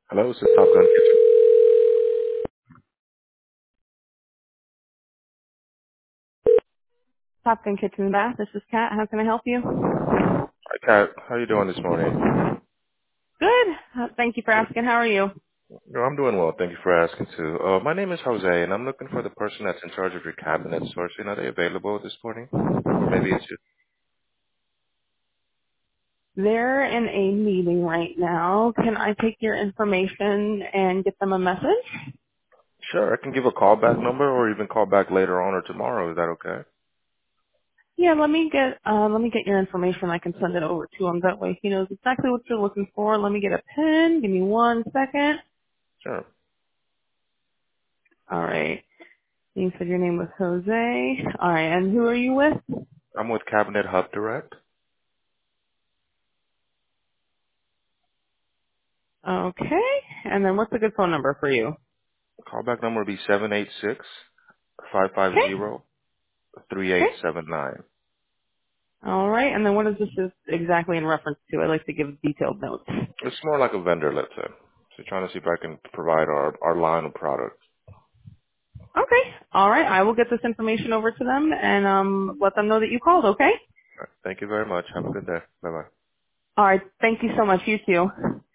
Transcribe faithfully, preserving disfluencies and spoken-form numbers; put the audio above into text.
Hello, this is Top Gun Kitchen. Top Gun Kitchen and Bath. This is Kat. How can I help you? Hi, Kat. How you doing this morning? Good. Uh, Thank you for Good. asking. How are you? No, I'm doing well. Thank you for asking too. Uh, my name is Jose, and I'm looking for the person that's in charge of your cabinet sourcing. Are they available this morning? Or maybe it's you. They're in a meeting right now. Can I take your information and get them a message? Sure, I can give a callback number, or even call back later on or tomorrow. Is that okay? Yeah, let me get uh, let me get your information. I can send it over to him. That way he knows exactly what you're looking for. Let me get a pen. Give me one second. Sure. All right. You said your name was Jose. All right. And who are you with? I'm with Cabinet Hub Direct. Okay. And then what's a good phone number for you? Callback number will be seven eight six five five Okay. zero three eight Okay. seven nine. All right. And then what is this is exactly in reference to? I like to give detailed notes. It's more like a vendor, let's say. So trying to see if I can provide our, our line of products. Okay. All right. I will get this information over to them and um let them know that you called. Okay. All right. Thank you very much. Have a good day. Bye-bye. All right. Thank you so much. You too.